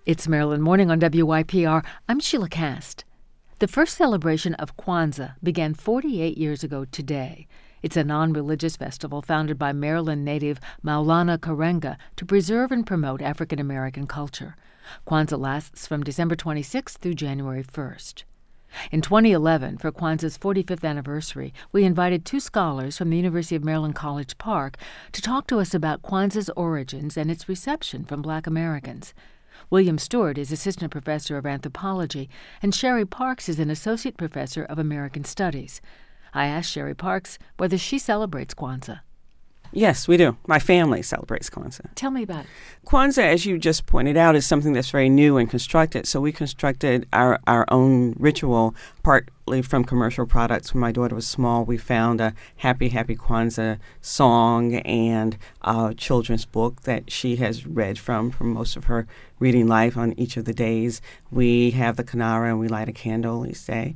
It's Maryland Morning on WYPR. I'm Sheila Cast. The first celebration of Kwanzaa began 48 years ago today. It's a non-religious festival founded by Maryland native Maulana Karenga to preserve and promote African American culture. Kwanzaa lasts from December 26th through January 1st. In 2011, for Kwanzaa's 45th anniversary, we invited two scholars from the University of Maryland College Park to talk to us about Kwanzaa's origins and its reception from Black Americans. William Stewart is assistant professor of anthropology, and Sherry Parks is an associate professor of American studies. I asked Sherry Parks whether she celebrates Kwanzaa. Yes, we do. My family celebrates Kwanzaa. Tell me about it. Kwanzaa, as you just pointed out, is something that's very new and constructed. So we constructed our own ritual partly from commercial products. When my daughter was small, we found a Happy, Happy Kwanzaa song and a children's book that she has read from most of her reading life on each of the days. We have the Kinara and we light a candle each day.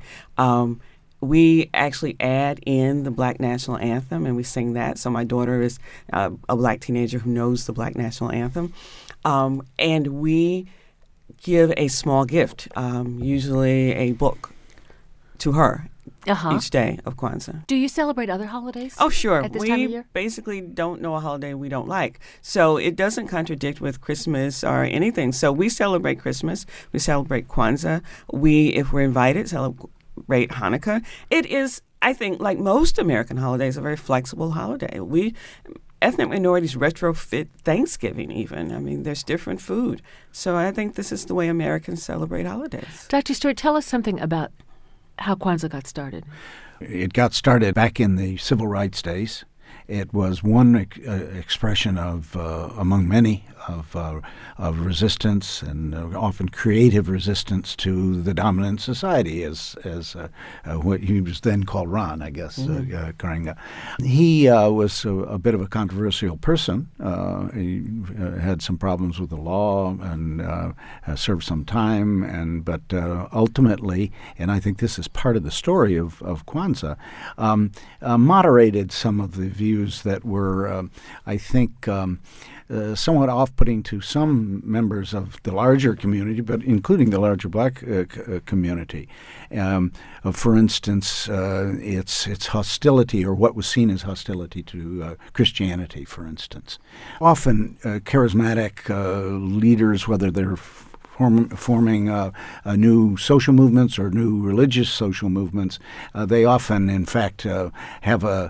We actually add in the Black National Anthem, and we sing that. So my daughter is a Black teenager who knows the Black National Anthem. And we give a small gift, usually a book, to her each day of Kwanzaa. Do you celebrate other holidays? Oh, sure. At this time of year? We basically don't know a holiday we don't like. So it doesn't contradict with Christmas or anything. So we celebrate Christmas. We celebrate Kwanzaa. If we're invited, celebrate Hanukkah. It is, I think, like most American holidays, a very flexible holiday. Ethnic minorities retrofit Thanksgiving even. I mean, there's different food. So I think this is the way Americans celebrate holidays. Dr. Stewart, tell us something about how Kwanzaa got started. It got started back in the Civil Rights days. It was one expression of, among many, of resistance and often creative resistance to the dominant society, as what he was then called Ron, I guess, Karenga. He was a bit of a controversial person. He had some problems with the law and served some time, but ultimately, and I think this is part of the story of Kwanzaa, moderated some of the views that were, I think, somewhat off-putting to some members of the larger community, but including the larger Black community. For instance, its hostility, or what was seen as hostility to Christianity, for instance. Often charismatic leaders, whether they're forming new social movements or new religious social movements, they often, in fact, have a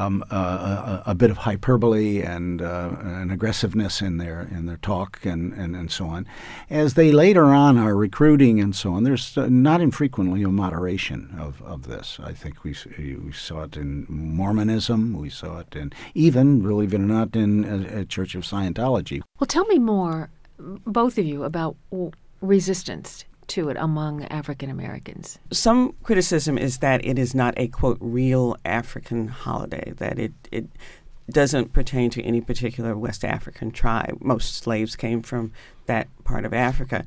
bit of hyperbole and an aggressiveness in their talk and so on. As they later on are recruiting and so on, there's not infrequently a moderation of this. I think we saw it in Mormonism. We saw it in, even, believe it or not, in a Church of Scientology. Well, tell me more, both of you, about resistance to it among African Americans. Some criticism is that it is not a, quote, real African holiday, that it doesn't pertain to any particular West African tribe. Most slaves came from that part of Africa.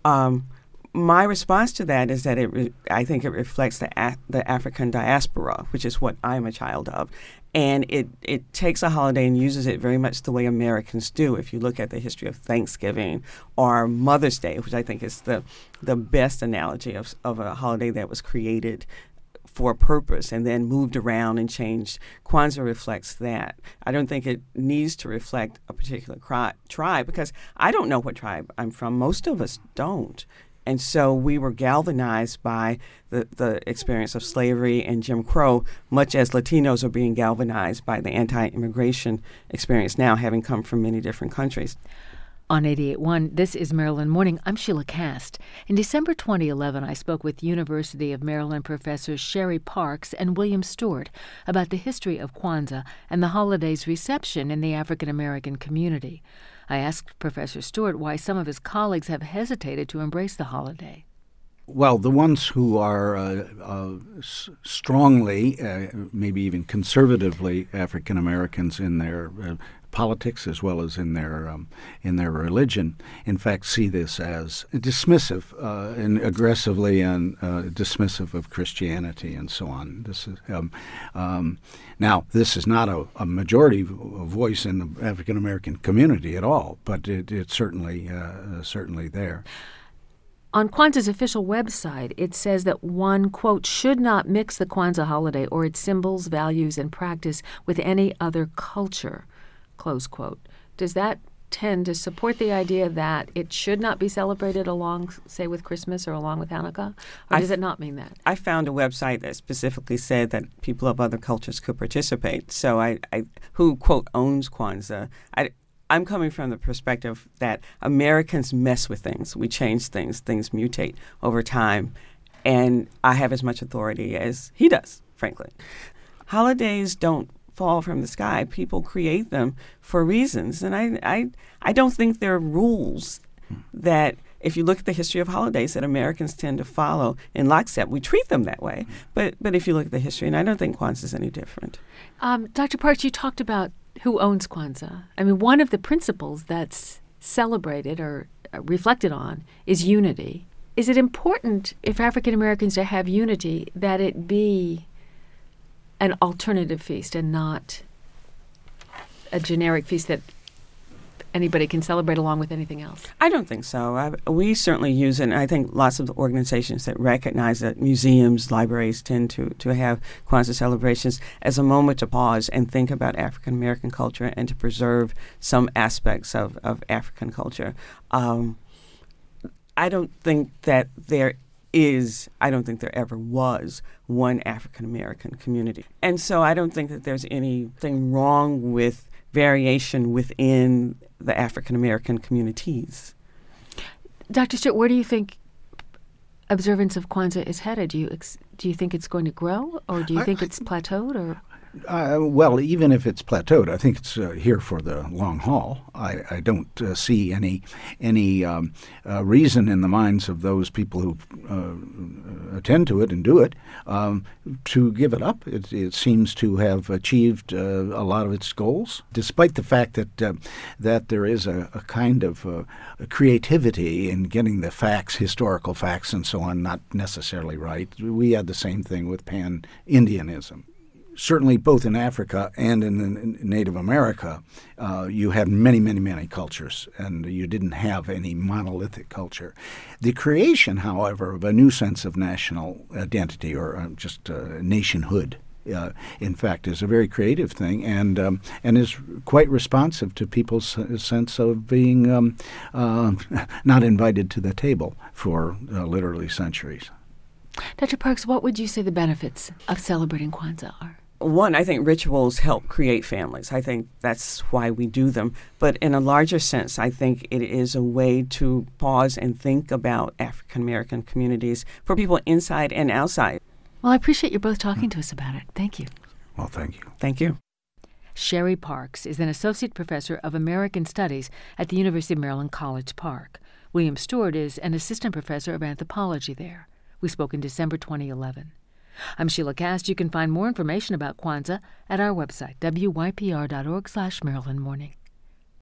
My response to that is that I think it reflects the African diaspora, which is what I'm a child of. And it takes a holiday and uses it very much the way Americans do. If you look at the history of Thanksgiving or Mother's Day, which I think is the best analogy of a holiday that was created for a purpose and then moved around and changed. Kwanzaa reflects that. I don't think it needs to reflect a particular tribe, because I don't know what tribe I'm from. Most of us don't. And so we were galvanized by the experience of slavery and Jim Crow, much as Latinos are being galvanized by the anti-immigration experience now, having come from many different countries. On 88.1, this is Maryland Morning. I'm Sheila Cast. In December 2011, I spoke with University of Maryland professors Sherry Parks and William Stewart about the history of Kwanzaa and the holiday's reception in the African American community. I asked Professor Stewart why some of his colleagues have hesitated to embrace the holiday. Well, the ones who are strongly, maybe even conservatively African Americans in their politics as well as in their religion, in fact, see this as dismissive and aggressively and dismissive of Christianity and so on. This is now this is not a majority voice in the African American community at all, but it's certainly there. On Kwanzaa's official website, it says that one, quote, should not mix the Kwanzaa holiday or its symbols, values, and practice with any other culture, close quote. Does that tend to support the idea that it should not be celebrated along, say, with Christmas or along with Hanukkah? Or does it not mean that? I found a website that specifically said that people of other cultures could participate. So I who, quote, owns Kwanzaa, I'm coming from the perspective that Americans mess with things. We change things. Things mutate over time. And I have as much authority as he does, frankly. Holidays don't fall from the sky. People create them for reasons. And I don't think there are rules that, if you look at the history of holidays, that Americans tend to follow in lockstep. We treat them that way. But if you look at the history, and I don't think Kwanzaa is any different. Dr. Parks, you talked about who owns Kwanzaa. I mean, one of the principles that's celebrated or reflected on is unity. Is it important, if African Americans to have unity, that it be an alternative feast and not a generic feast that anybody can celebrate along with anything else? I don't think so. We certainly use it, and I think lots of the organizations that recognize that museums, libraries tend to have Kwanzaa celebrations as a moment to pause and think about African American culture and to preserve some aspects of African culture. I don't think that there ever was one African American community. And so I don't think that there's anything wrong with variation within the African American communities. Dr. Stewart, where do you think observance of Kwanzaa is headed? Do you think it's going to grow, or do you think it's plateaued? Or well, even if it's plateaued, I think it's here for the long haul. I don't see any reason in the minds of those people who attend to it and do it to give it up. It seems to have achieved a lot of its goals, despite the fact that there is a kind of a creativity in getting the facts, historical facts and so on, not necessarily right. We had the same thing with Pan-Indianism. Certainly both in Africa and in Native America, you had many, many, many cultures, and you didn't have any monolithic culture. The creation, however, of a new sense of national identity or just nationhood, in fact, is a very creative thing and is quite responsive to people's sense of being not invited to the table for literally centuries. Dr. Parks, what would you say the benefits of celebrating Kwanzaa are? One, I think rituals help create families. I think that's why we do them. But in a larger sense, I think it is a way to pause and think about African American communities for people inside and outside. Well, I appreciate you both talking to us about it. Thank you. Well, thank you. Thank you. Sherry Parks is an associate professor of American Studies at the University of Maryland College Park. William Stewart is an assistant professor of anthropology there. We spoke in December 2011. I'm Sheila Cast. You can find more information about Kwanzaa at our website, wypr.org/Maryland Morning.